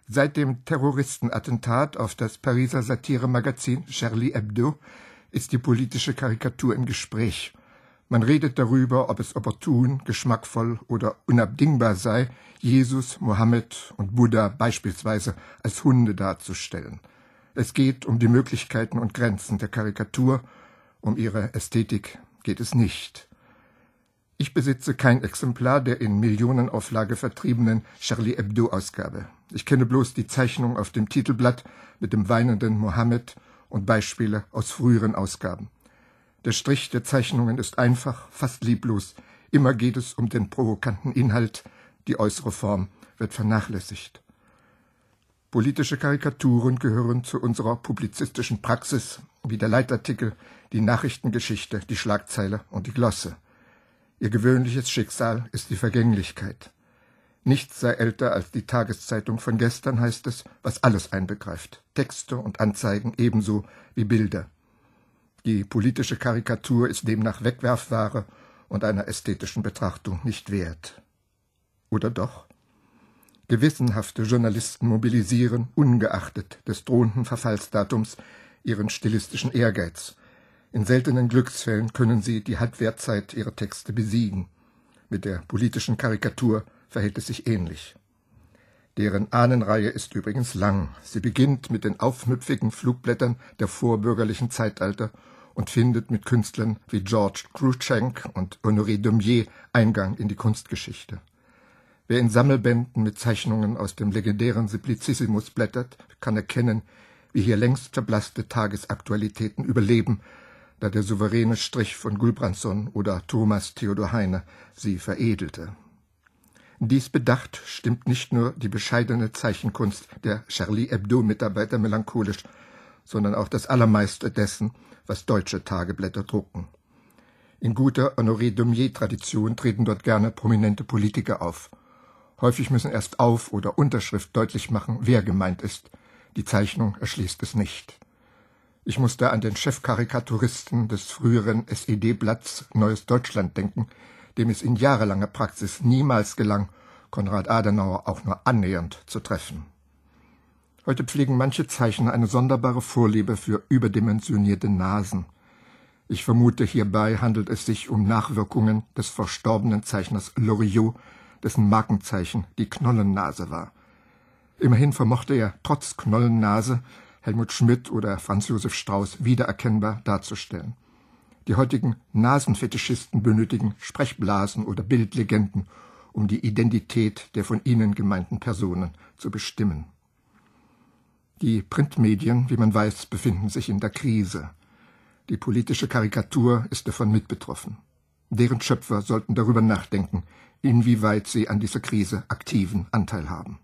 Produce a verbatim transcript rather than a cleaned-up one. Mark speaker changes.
Speaker 1: Seit dem Terroristenattentat auf das Pariser Satiremagazin Charlie Hebdo ist die politische Karikatur im Gespräch. Man redet darüber, ob es opportun, geschmackvoll oder unabdingbar sei, Jesus, Mohammed und Buddha beispielsweise als Hunde darzustellen. Es geht um die Möglichkeiten und Grenzen der Karikatur, um ihre Ästhetik geht es nicht. Ich besitze kein Exemplar der in Millionenauflage vertriebenen Charlie Hebdo-Ausgabe. Ich kenne bloß die Zeichnung auf dem Titelblatt mit dem weinenden Mohammed und Beispiele aus früheren Ausgaben. Der Strich der Zeichnungen ist einfach, fast lieblos. Immer geht es um den provokanten Inhalt, die äußere Form wird vernachlässigt. Politische Karikaturen gehören zu unserer publizistischen Praxis, wie der Leitartikel, die Nachrichtengeschichte, die Schlagzeile und die Glosse. Ihr gewöhnliches Schicksal ist die Vergänglichkeit. Nichts sei älter als die Tageszeitung von gestern, heißt es, was alles einbegreift. Texte und Anzeigen ebenso wie Bilder. Die politische Karikatur ist demnach Wegwerfware und einer ästhetischen Betrachtung nicht wert. Oder doch? Gewissenhafte Journalisten mobilisieren, ungeachtet des drohenden Verfallsdatums, ihren stilistischen Ehrgeiz. In seltenen Glücksfällen können sie die Halbwertzeit ihrer Texte besiegen. Mit der politischen Karikatur verhält es sich ähnlich. Deren Ahnenreihe ist übrigens lang. Sie beginnt mit den aufmüpfigen Flugblättern der vorbürgerlichen Zeitalter und findet mit Künstlern wie George Cruikshank und Honoré Daumier Eingang in die Kunstgeschichte. Wer in Sammelbänden mit Zeichnungen aus dem legendären Simplicissimus blättert, kann erkennen, wie hier längst verblasste Tagesaktualitäten überleben, da der souveräne Strich von Gulbranson oder Thomas Theodor Heine sie veredelte. Dies bedacht stimmt nicht nur die bescheidene Zeichenkunst der Charlie Hebdo-Mitarbeiter melancholisch, sondern auch das Allermeiste dessen, was deutsche Tageblätter drucken. In guter Honoré Daumier-Tradition treten dort gerne prominente Politiker auf. Häufig müssen erst Auf- oder Unterschrift deutlich machen, wer gemeint ist. Die Zeichnung erschließt es nicht. Ich muss da an den Chefkarikaturisten des früheren S E D-Blatts Neues Deutschland denken, dem es in jahrelanger Praxis niemals gelang, Konrad Adenauer auch nur annähernd zu treffen. Heute pflegen manche Zeichner eine sonderbare Vorliebe für überdimensionierte Nasen. Ich vermute, hierbei handelt es sich um Nachwirkungen des verstorbenen Zeichners Loriot, dessen Markenzeichen die Knollennase war. Immerhin vermochte er trotz Knollennase Helmut Schmidt oder Franz Josef Strauß wiedererkennbar darzustellen. Die heutigen Nasenfetischisten benötigen Sprechblasen oder Bildlegenden, um die Identität der von ihnen gemeinten Personen zu bestimmen. Die Printmedien, wie man weiß, befinden sich in der Krise. Die politische Karikatur ist davon mitbetroffen. Deren Schöpfer sollten darüber nachdenken, inwieweit sie an dieser Krise aktiven Anteil haben.